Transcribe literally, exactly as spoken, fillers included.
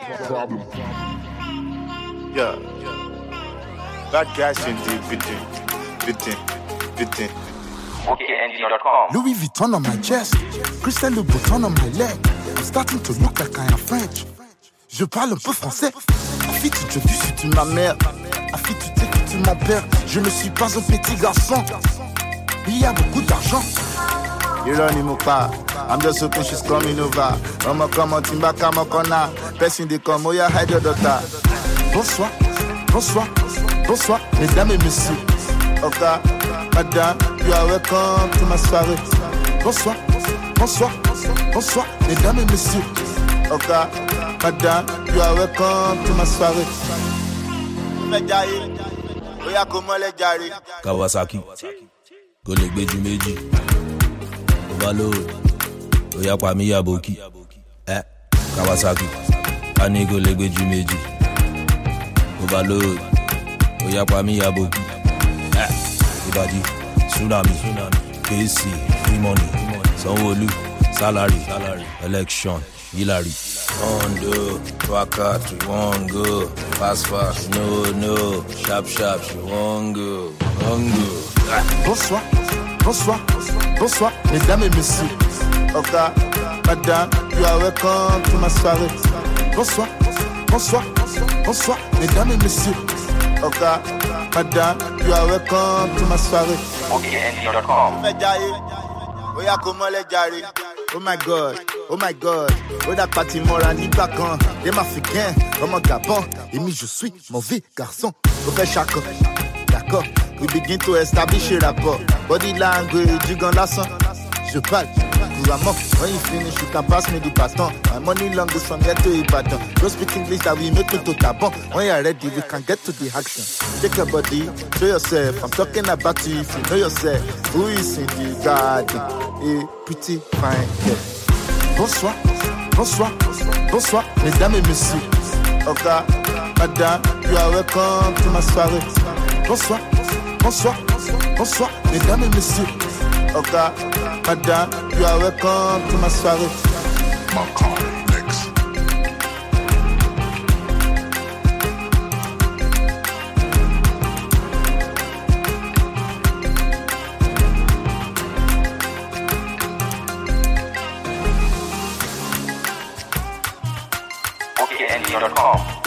Problem. Yeah. Bad guys in the building. Building. Building. O K N G dot com. Louis Vuitton on my chest, Christian Louboutin on my leg. I'm starting to look like I am French. Je parle un peu français. Affi, tu te dis si tu ma mère. Affi, tu sais que tu mon père. Je ne suis pas un petit garçon. Il y a beaucoup d'argent. You don't need more. I'm just hoping she's coming over. I'ma come on, Timba, come on, corner. Person they come, oh yeah, hide your daughter. Bonsoir, bonsoir, bonsoir, mesdames et messieurs. Okay, madame, you are welcome to my soirée. Bonsoir, bonsoir, bonsoir, mesdames et messieurs. Okay, madame, you are welcome to my soirée. Oya comment les jari? Kawasaki, kò lè gbé ju méjì. Overload, oya pa mi yaboki. Eh, Kawasaki, ani kò lè gbé ju méjì. Overload, oya pa mi yaboki. Eh, Ibadi, tsunami, K C, free money, Sanwo-Olu, salary, election, Hillary. Ondo, Waka, we won't go. Fast, fast, no, no. Sharp, sharp, she won't go. Won't go. Bonsoir, bonsoir, bonsoir, mesdames et messieurs. Okay, madame, you are welcome to my soirée. Bonsoir, bonsoir, bonsoir, mesdames et messieurs. Okay, madame, you are welcome to my soirée. O K N G dot com. Oya comment les jari? Oh my God, oh my God. Oh that party mora ni bakan. Des Africains, comme un Gabon. Et mi je suis mauvais garçon. Au fait chacun, d'accord. We begin to establish a rapport. Body language, jigan lasan. Je parle couramment. When you finish, you can pass me the baton. My money long is from here to Ibadan. Don't speak English that we make it to Gabon. When you're ready, we can get to the action. Shake your body, show yourself. I'm talking about you if you know yourself. Who is in the garden? A pretty fine girl. Bonsoir, bonsoir, bonsoir, mesdames et messieurs. Okay, madame, you are welcome to my soirée. Bonsoir, bonsoir, bonsoir, mesdames et messieurs. Okay, madame, you are welcome to my soirée. Macaulay next. O K N G dot com.